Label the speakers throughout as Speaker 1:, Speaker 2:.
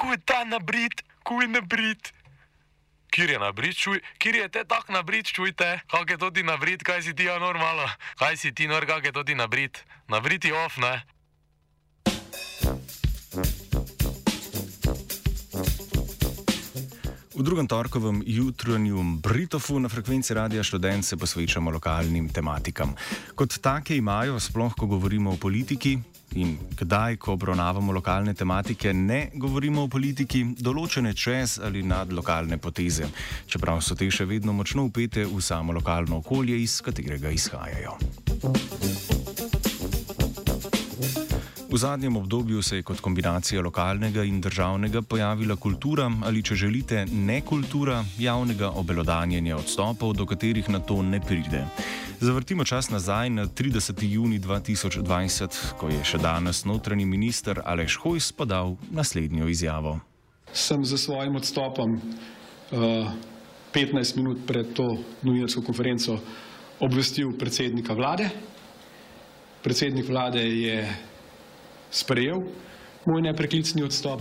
Speaker 1: Kuj ta nabrit, kuj nabrit. Kjer je nabrit, čuj, kjer je te tak nabrit, čujte, kak je to ti nabrit, kaj si ti normalno, kaj si ti nor, kak je to ti nabrit, nabrit je off, ne?
Speaker 2: V drugem torkovem jutranjem Britofu na frekvenci Radia Študent se posvečamo lokalnim tematikam. Kot take imajo, sploh ko govorimo o politiki in kdaj, ko obravnavamo lokalne tematike, ne govorimo o politiki, določene čez ali nad lokalne poteze, čeprav so te še vedno močno vpete v samo lokalno okolje, iz katerega izhajajo. V zadnjem obdobju se je kot kombinacija lokalnega in državnega pojavila kultura ali, če želite, nekultura javnega obelodanjenja odstopov, do katerih na to ne pride. Zavrtimo čas nazaj na 30. juni 2020, ko je še danes notranji minister Aleš Hojs podal naslednjo izjavo.
Speaker 3: Sem za svojim odstopom 15 minut pred to novinarsko konferenco obvestil predsednika vlade. Predsednik vlade je sprejel moj nepreklicni odstop.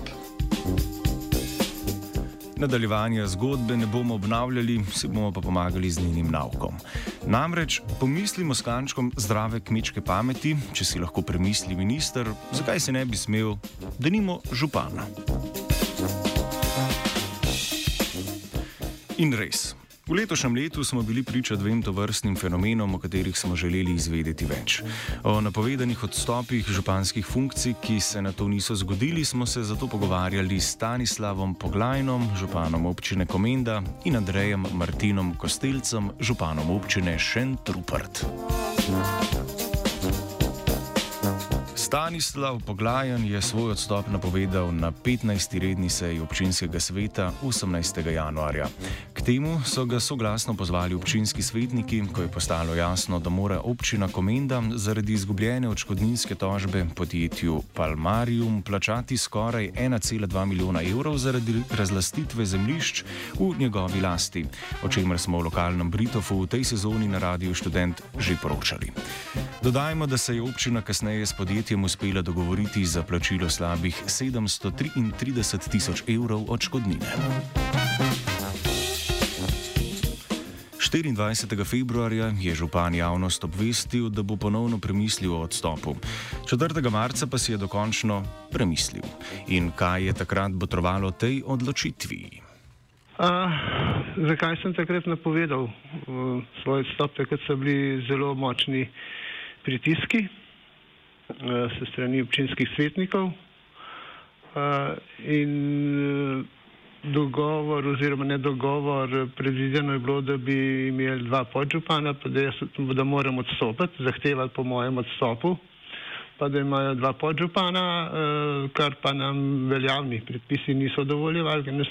Speaker 2: Nadaljevanja zgodbe ne bomo obnavljali, si bomo pa pomagali z njenim naukom. Namreč pomislimo s kančkom zdrave kmečke pameti, če si lahko premisli minister, zakaj se ne bi smel, denimo župana. In res. V letošnjem letu smo bili priča dvem tovrstnim fenomenom, o katerih smo želeli izvedeti več. O napovedanih odstopih županskih funkcij, ki se na to niso zgodili, smo se zato pogovarjali s Stanislavom Poglajnom, županom občine Komenda, in Andrejem Martinom Kostelcem, županom občine Šentrupert. Stanislav Poglajen je svoj odstop napovedal na 15. redni seji občinskega sveta 18. januarja. K temu so ga soglasno pozvali občinski svetniki, ko je postalo jasno, da mora občina Komenda zaradi izgubljene odškodninske tožbe podjetju Palmarium plačati skoraj 1,2 milijona evrov zaradi razlastitve zemljišč v njegovi lasti, o čemer smo v lokalnem Britofu v tej sezoni na Radiu Študent že poročali. Dodajmo, da se je občina kasneje s podjetjem uspela dogovoriti za plačilo slabih 733 tisoč evrov odškodnine. 24. februarja je župan javnost obvestil, da bo ponovno premislil o odstopu. 4. marca pa si je dokončno premislil. In kaj je takrat botrovalo tej odločitvi?
Speaker 4: Zakaj sem takrat napovedal svoj odstop? Takrat so bili zelo močni pritiski se strani občinskih svetnikov in dogovor oziroma nedogovor, predvideno je bilo, da bi imeli dva podžupana, pa da moram odstopiti, zahtevati po mojem odstopu, pa da imajo dva podžupana, kar pa nam veljavni predpisi niso dovoljevali, ker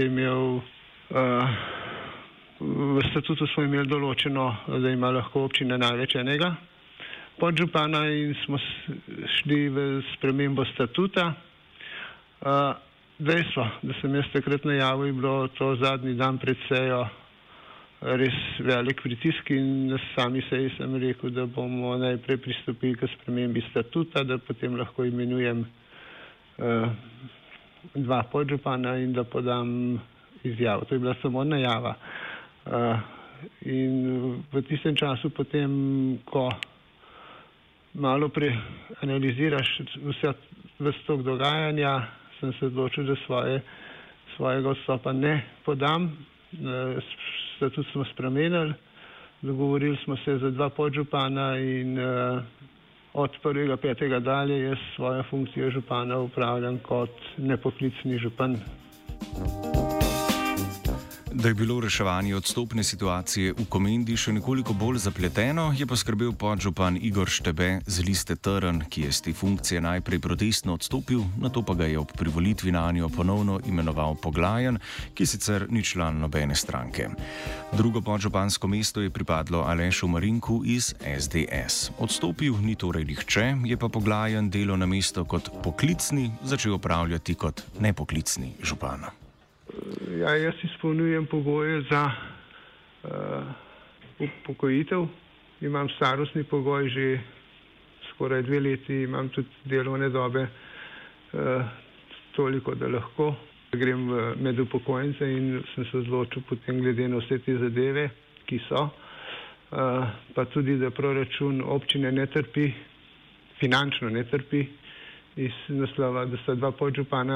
Speaker 4: v statutu smo imeli določeno, da ima lahko občina največ enega podžupana, in smo šli v spremembo statuta. Dejstvo, da sem jaz takrat najavil, je bilo to zadnji dan pred sejo res velik pritisk, in na sami seji sem rekel, da bomo najprej pristopili k spremembi statuta, da potem lahko imenujem dva podžupana in da podam izjavo. To je bila samo najava. In v tistem času potem, ko malo preanaliziraš vse tok dogajanja, sem se odločil, da svojega odstopa ne podam. Statut smo spremenili, dogovorili smo se za dva podžupana in od 1.5. dalje jaz svojo funkcijo župana upravljam kot nepoklicni župan.
Speaker 2: Da je bilo reševanje odstopne situacije v Komendi še nekoliko bolj zapleteno, je poskrbel podžupan Igor Štebe z liste Trn, ki je z te funkcije najprej protestno odstopil, nato pa ga je ob privolitvi nanjo ponovno imenoval Poglajen, ki sicer ni član nobene stranke. Drugo podžupansko mesto je pripadlo Alešu Marinku iz SDS. Odstopil ni torej nihče, je pa Poglajen delo na mesto kot poklicni začel opravljati kot nepoklicni župan.
Speaker 4: Ja, jaz izpolnjujem pogoje za upokojitev. Imam starostni pogoj že skoraj 2 leti, imam tudi delovne dobe toliko, da lahko grem med upokojence in sem se odločil potem glede na vse te zadeve, ki so, pa tudi, da proračun občine ne trpi, finančno ne trpi, iz naslova, da sta dva podžupana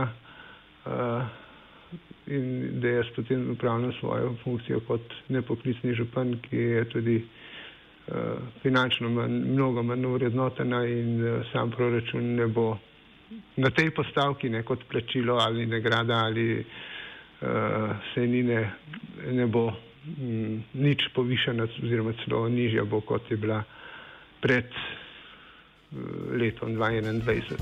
Speaker 4: in da jaz potem upravljam svojo funkcijo kot nepoklicni župan, ki je tudi finančno mnogo manj vrednotena in sam proračun ne bo na tej postavki, ne kot plačilo ali nagrada ali sejnine, ne bo nič povišena oziroma celo nižja bo, kot je bila pred letom 2021.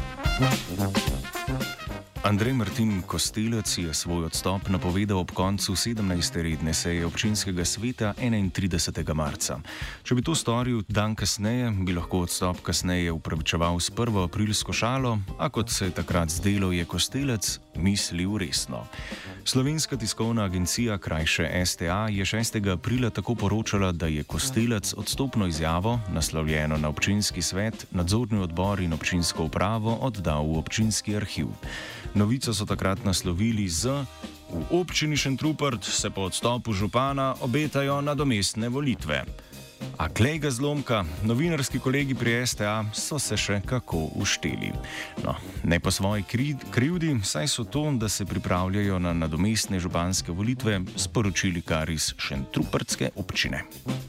Speaker 2: Andrej Martin Kostelec je svoj odstop napovedal ob koncu 17. redne seje občinskega sveta 31. marca. Če bi to storil dan kasneje, bi lahko odstop kasneje upravičeval s 1. aprilsko šalo, a kot se je takrat zdelo, je Kostelec mislil resno. Slovenska tiskovna agencija, krajše STA, je 6. aprila tako poročala, da je Kostelec odstopno izjavo, naslovljeno na občinski svet, nadzorni odbor in občinsko upravo, oddal v občinski arhiv. Novico so takrat naslovili z: v občini Šentrupert se po odstopu župana obetajo nadomestne volitve. A glej ga zlomka, novinarski kolegi pri STA so se še kako ušteli. No, ne po svoji krivdi, saj so to, da se pripravljajo na nadomestne županske volitve, sporočili kar iz šentrupertske občine.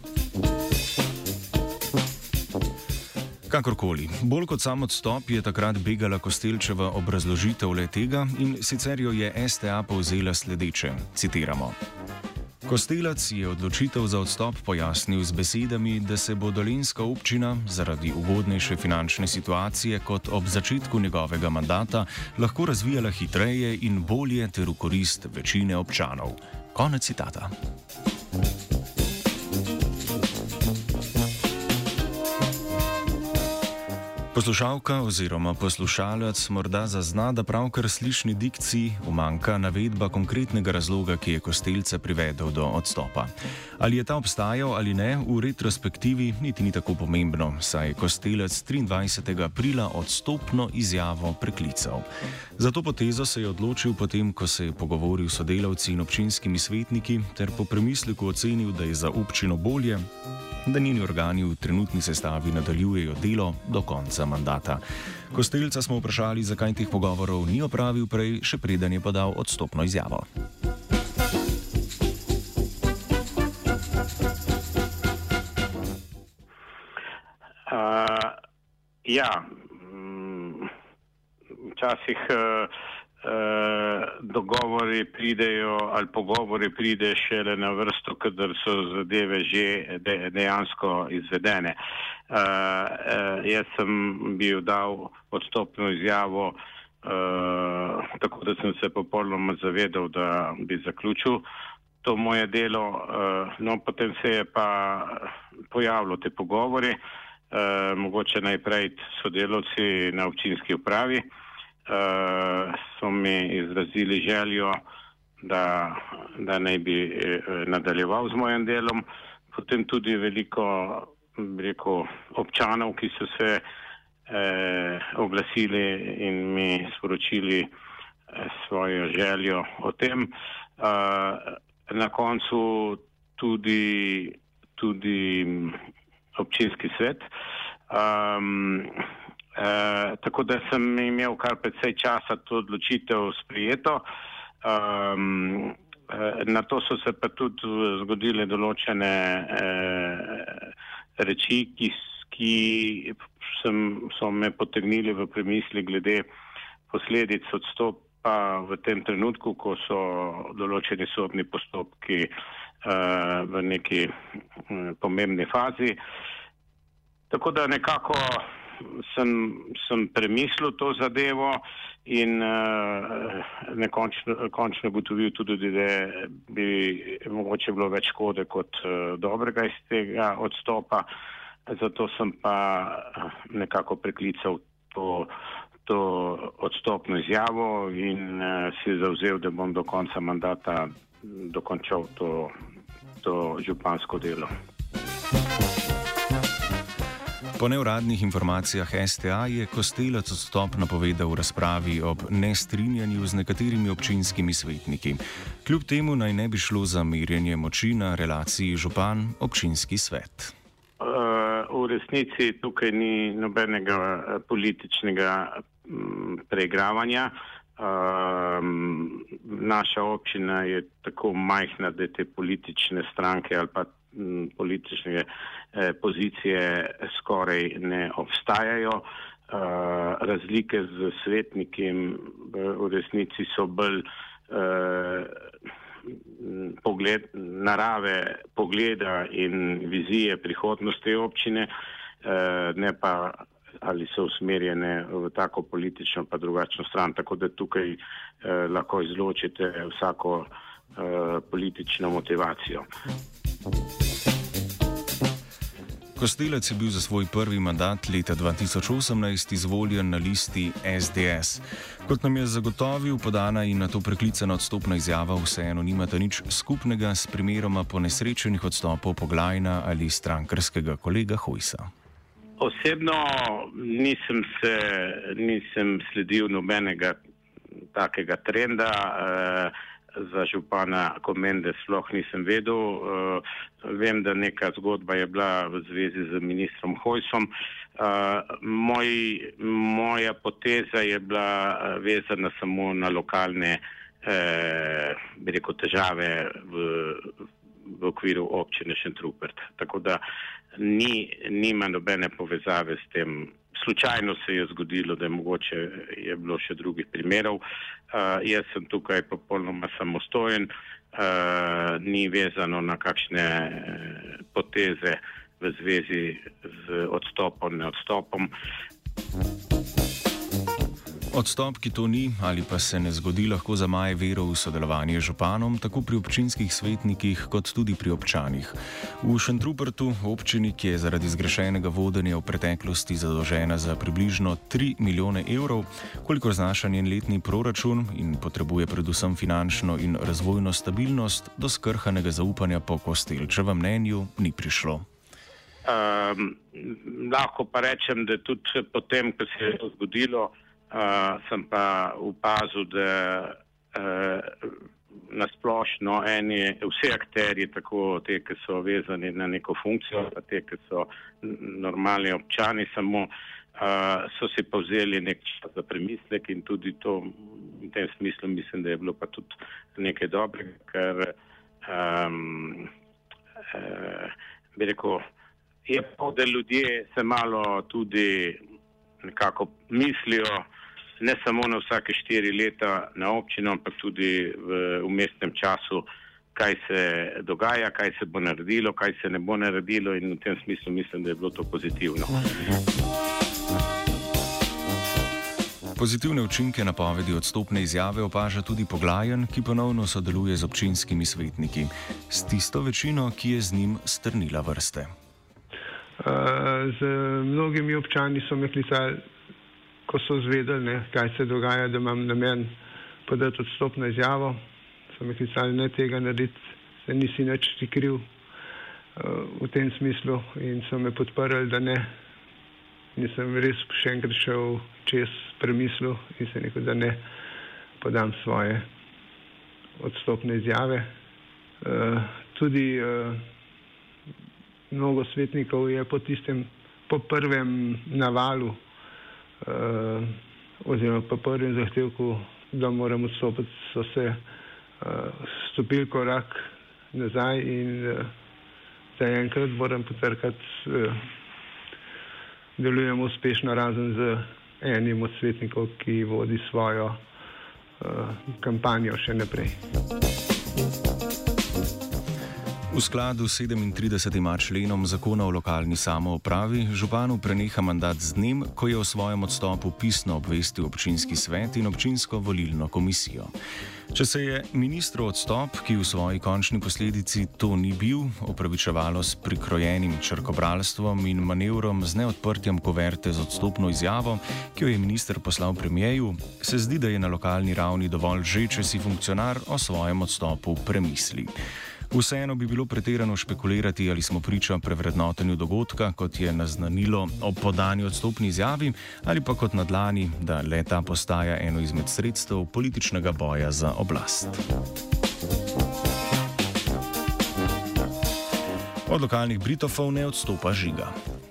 Speaker 2: Kakorkoli, bolj kot sam odstop je takrat begala Kostelčeva obrazložitev le tega in sicer jo je STA povzela sledeče, citiramo. Kostelec je odločitev za odstop pojasnil z besedami, da se bo dolenjska občina zaradi ugodnejše finančne situacije kot ob začetku njegovega mandata lahko razvijala hitreje in bolje ter v korist večine občanov. Konec citata. Poslušalka oziroma poslušalec morda zazna, da pravkar slišni dikciji umanjka navedba konkretnega razloga, ki je Kostelca privedel do odstopa. Ali je ta obstajal ali ne, v retrospektivi niti ni tako pomembno, saj je Kostelec 23. aprila odstopno izjavo preklical. Za to potezo se je odločil potem, ko se je pogovoril s sodelavci in občinskimi svetniki ter po premisleku ocenil, da je za občino bolje, da njeni organi v trenutni sestavi nadaljujejo delo do konca mandata. Kostelca smo vprašali, zakaj teh pogovorov ni opravil prej, še preden je podal odstopno izjavo.
Speaker 5: Včasih dogovori pridejo ali pogovori pride šele na vrsto, kadar so zadeve že dejansko izvedene. Jaz sem bil dal odstopno izjavo, tako da sem se popolnoma zavedal, da bi zaključil to moje delo. No, potem se je pa pojavilo te pogovori, mogoče najprej sodelavci na občinski upravi so mi izrazili željo, da naj bi nadaljeval z mojim delom. Potem tudi veliko, rekel, občanov, ki so se oglasili in mi sporočili svojo željo o tem. Na koncu tudi občinski svet. Tako da sem imel kar precej časa to odločitev sprijeto. Na to so se pa tudi zgodile določene reči, ki so me potegnili v premisli glede posledic odstopa v tem trenutku, ko so določeni sodni postopki v neki pomembni fazi. Tako da nekako sem premislil to zadevo in končno ugotovil tudi, da bi mogoče bilo več škode kot dobrega iz tega odstopa. Zato sem pa nekako preklical to odstopno izjavo in si zavzel, da bom do konca mandata dokončal to župansko delo.
Speaker 2: Po neuradnih informacijah STA je Kostelec odstop napovedal v razpravi ob nestrinjanju z nekaterimi občinskimi svetniki. Kljub temu naj ne bi šlo za merjenje moči na relaciji župan-občinski svet.
Speaker 5: V resnici tukaj ni nobenega političnega preigravanja. Naša občina je tako majhna, da te politične stranke ali pa politične pozicije skoraj ne obstajajo. Razlike z svetniki v resnici so bolj narave pogleda in vizije prihodnosti občine, ne pa ali so usmerjene v tako politično pa drugačno stran, tako da tukaj lahko izločite vsako politično motivacijo.
Speaker 2: Kostelec je bil za svoj prvi mandat leta 2018 izvoljen na listi SDS. Kot nam je zagotovil, podana in na to preklicana odstopna izjava vseeno nimata nič skupnega s primeroma ponesrečenih odstopov Poglajna ali strankarskega kolega Hojsa.
Speaker 5: Osebno nisem sledil nobenega takega trenda. Za župana Komende sploh nisem vedel. Vem, da neka zgodba je bila v zvezi z ministrom Hojsom. Moja poteza je bila vezana samo na lokalne težave v okviru občine Šentrupert. Tako da nima nobene povezave s tem. Slučajno se je zgodilo, da je bilo še drugih primerov. Jaz sem tukaj popolnoma samostojen, ni vezano na kakšne poteze v zvezi z odstopom, neodstopom.
Speaker 2: Odstop, ki to ni ali pa se ne zgodi, lahko zamaje vero v sodelovanje z županom, tako pri občinskih svetnikih, kot tudi pri občanih. V Šentrupertu, občini, ki je zaradi zgrešenega vodenja v preteklosti zadolžena za približno 3 milijone evrov, kolikor znaša njen letni proračun in potrebuje predvsem finančno in razvojno stabilnost, do skrhanega zaupanja po Kostelčevem mnenju ni prišlo.
Speaker 5: Lahko pa rečem, da tudi potem, ko se je to zgodilo, sem pa opazil, da nasplošno vsi akterji, tako te, ki so vezani na neko funkcijo, pa te, ki so normalni občani, samo so si povzeli nek čas za premislek in tudi to v tem smislu mislim, da je bilo pa tudi nekaj dobrega, ker bi rekel, je pa, da ljudje se malo tudi nekako mislijo, ne samo na vsake 4 leta na občino, ampak tudi v vmesnem času, kaj se dogaja, kaj se bo naredilo, kaj se ne bo naredilo in v tem smislu mislim, da je bilo to pozitivno.
Speaker 2: Pozitivne učinke napovedi odstopne izjave opaža tudi Poglajen, ki ponovno sodeluje z občinskimi svetniki, s tisto večino, ki je z njim strnila vrste.
Speaker 4: Z mnogimi občani so me klicali, ko so zvedeli, kaj se dogaja, da imam namen podati odstopno izjavo. So me klicali, ne tega narediti, se nisi nič ti kriv v tem smislu in so me podprli, da ne. Nisem res še enkrat šel čez premislil in se rekel, da ne podam svoje odstopne izjave. Tudi mnogo svetnikov je po prvem navalu oziroma po prvem zahtevku, da moram odstopiti, so se stopili korak nazaj in zaenkrat moram potrkati, delujemo uspešno razen z enim od svetnikov, ki vodi svojo kampanjo še naprej.
Speaker 2: V skladu s 37. členom zakona o lokalni samoupravi županu preneha mandat z dnem, ko je o svojem odstopu pisno obvestil občinski svet in občinsko volilno komisijo. Če se je ministrov odstop, ki v svoji končni posledici to ni bil, opravičevalo s prikrojenim črkobralstvom in manevrom z neodprtjem kuverte z odstopno izjavo, ki jo je minister poslal premierju, se zdi, da je na lokalni ravni dovolj že, če si funkcionar o svojem odstopu premisli. Vseeno bi bilo pretirano špekulirati, ali smo priča prevrednotenju dogodka, kot je naznanilo ob podani odstopni izjavi, ali pa kot na dlani, da le-ta postaja eno izmed sredstev političnega boja za oblast. Od lokalnih Britofov ne odstopa Žiga.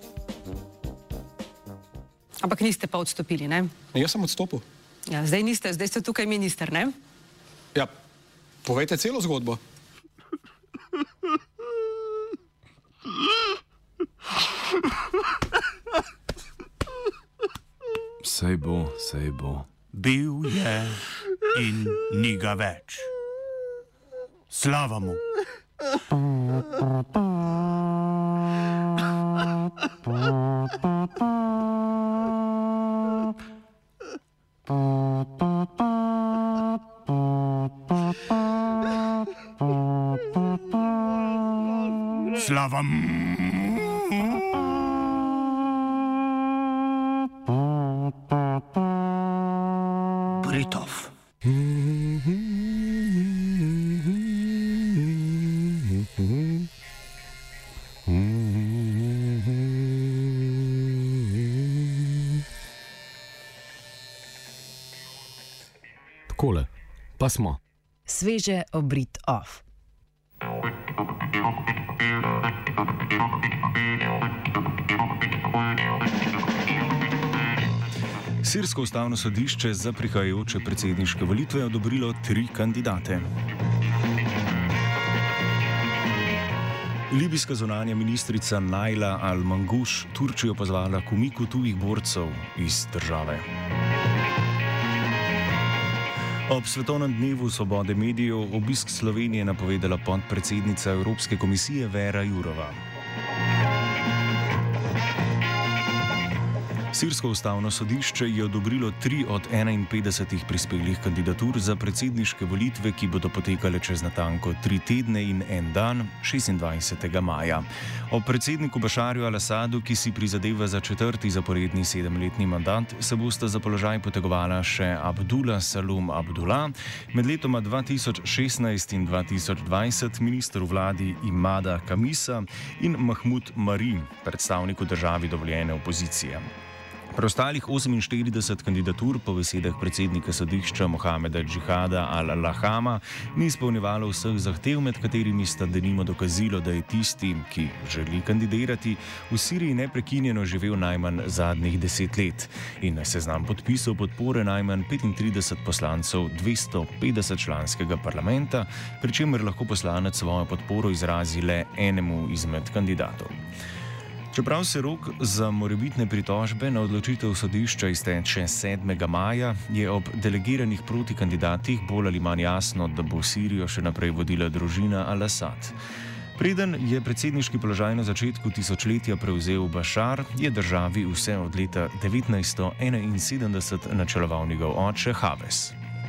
Speaker 6: Ampak niste pa odstopili, ne?
Speaker 3: Jaz sem odstopil.
Speaker 6: Ja, zdaj niste, zdaj ste tukaj minister, ne?
Speaker 3: Ja, povejte celo zgodbo.
Speaker 7: Sej bo. Bil je in ni ga več. Slava mu. Slava Britov.
Speaker 8: Takole, pa smo.
Speaker 9: Sveže obrit off.
Speaker 2: Sirsko ustavno sodišče za prihajajoče predsedniške volitve je odobrilo 3 kandidate. Libijska zunanja ministrica Naila Al-Mangush Turčijo pozvala k umiku tujih borcev iz države. Ob Svetovnem dnevu svobode medijev obisk Slovenije napovedala podpredsednica Evropske komisije Vera Jourova. Sirsko ustavno sodišče je odobrilo 3 od 51 prispelih kandidatur za predsedniške volitve, ki bodo potekale čez natanko 3 tedne in en dan, 26. maja. O predsedniku Bašarju al-Asadu, ki si prizadeva za 4. zaporedni 7-letni mandat, se bosta za položaj potegovala še Abdullah Salum Abdullah, med letoma 2016 in 2020 minister v vladi Imada Kamisa in Mahmud Mari, predstavnik v državi dovoljene opozicije. Preostalih 48 kandidatur po besedah predsednika sodišča Mohameda Džihada al-Lahama ni izpolnjevalo vseh zahtev, med katerimi sta denimo dokazilo, da je tisti, ki želi kandidirati, v Siriji neprekinjeno živel najmanj zadnjih 10 let in na seznam podpisov podpore najmanj 35 poslancev 250 članskega parlamenta, pri čemer lahko poslanec svojo podporo izrazi le enemu izmed kandidatov. Čeprav se rok za morebitne pritožbe na odločitev sodišča izteče 7. maja, je ob delegiranih protikandidatih bolj ali manj jasno, da bo Sirijo še naprej vodila družina al-Asad. Preden je predsedniški položaj na začetku tisočletja prevzel Bašar, je državi vse od leta 1971 načeloval njegov oče Hafez.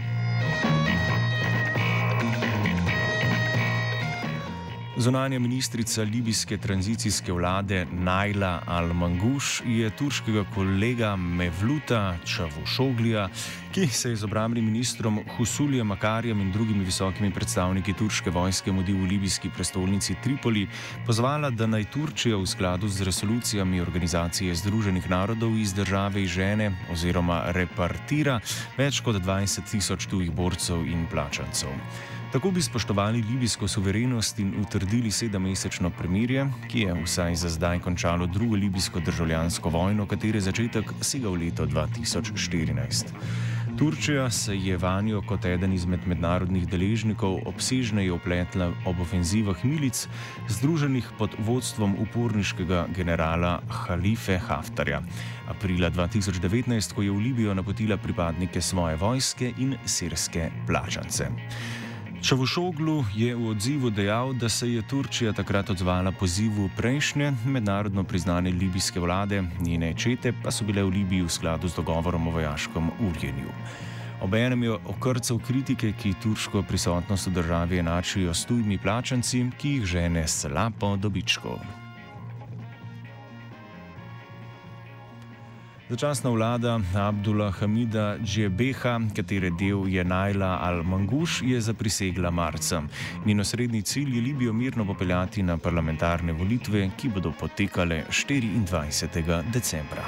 Speaker 2: Zunanja ministrica libijske tranzicijske vlade Naila Al-Mangush je turškega kolega Mevluta Čavuşoglija, ki se je z obrambnim ministrom Husulijem Akarjem in drugimi visokimi predstavniki turške vojske mudil v libijski prestolnici Tripoli, pozvala, da naj Turčija v skladu z resolucijami Organizacije Združenih narodov iz države izžene oziroma repartira več kot 20.000 tujih borcev in plačancev. Tako bi spoštovali libijsko suverenost in utrdili 7-mesečno premirje, ki je vsaj za zdaj končalo drugo libijsko državljansko vojno, katere začetek sega v leto 2014. Turčija se je vanjo kot eden izmed mednarodnih deležnikov obsežneje vpletla ob ofenzivah milic, združenih pod vodstvom uporniškega generala Halife Haftarja. Aprila 2019, ko je v Libijo napotila pripadnike svoje vojske in sirske plačance. Čavuşoglu je v odzivu dejal, da se je Turčija takrat odzvala pozivu prejšnje mednarodno priznane libijske vlade, njene čete pa so bile v Libiji v skladu z dogovorom o vojaškem urjenju. Obenem je okrcal kritike, ki turško prisotnost v državi enačijo s tujimi plačanci, ki jih žene slabo dobičkov. Začasna vlada Abdula Hamida Džebeha, katere del je Najla Al-Manguš, je zaprisegla marca. Njen osrednji cilj je Libijo mirno popeljati na parlamentarne volitve, ki bodo potekale 24. decembra.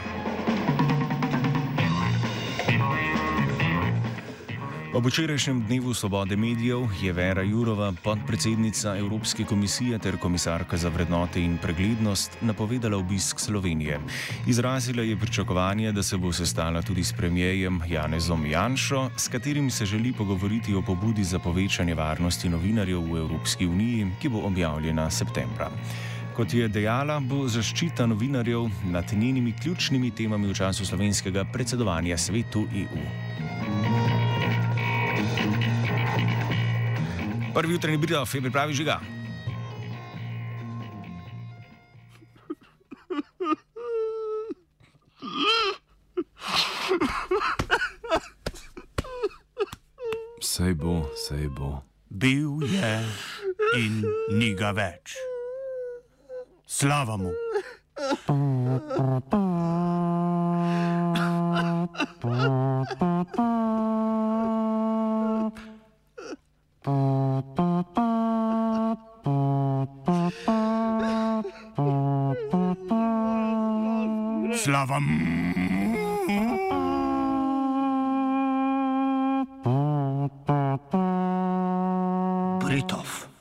Speaker 2: Ob včerajšnjem dnevu svobode medijev je Vera Jourova, podpredsednica Evropske komisije ter komisarka za vrednote in preglednost, napovedala obisk Slovenije. Izrazila je pričakovanje, da se bo sestala tudi s premierjem Janezom Janšo, s katerim se želi pogovoriti o pobudi za povečanje varnosti novinarjev v Evropski uniji, ki bo objavljena septembra. Kot je dejala, bo zaščita novinarjev nad njenimi ključnimi temami v času slovenskega predsedovanja Svetu EU. Prvi jutranji Britov je pripravi Žiga.
Speaker 7: Sej bo. Bil je in ni ga več. Slava mu. Slava Britov.